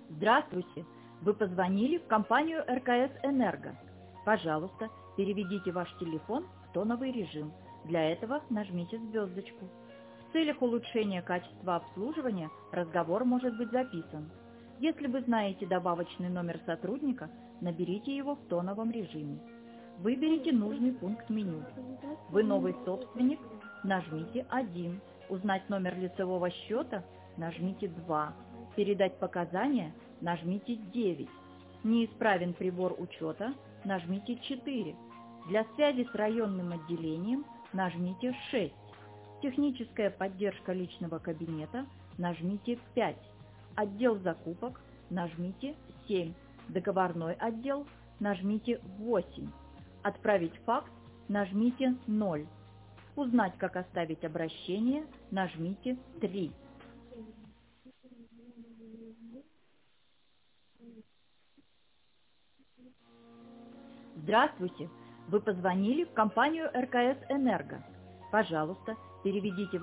Здравствуйте! Вы позвонили в компанию РКС «Энерго». Пожалуйста, переведите ваш телефон в тоновый режим. Для этого нажмите звездочку. В целях улучшения качества обслуживания разговор может быть записан. Если вы знаете добавочный номер сотрудника, наберите его в тоновом режиме. Выберите нужный пункт меню. Вы новый собственник? Нажмите 1. Узнать номер лицевого счета? Нажмите 2. Передать показания? Нажмите 9. Неисправен прибор учета? Нажмите 4. Для связи с районным отделением нажмите 6. Техническая поддержка личного кабинета? Нажмите 5. Отдел закупок? Нажмите 7. Договорной отдел? Нажмите 8. Отправить факс? Нажмите 0. Узнать, как оставить обращение? Нажмите 3. Здравствуйте! Вы позвонили в компанию РКС «Энерго». Пожалуйста, переведите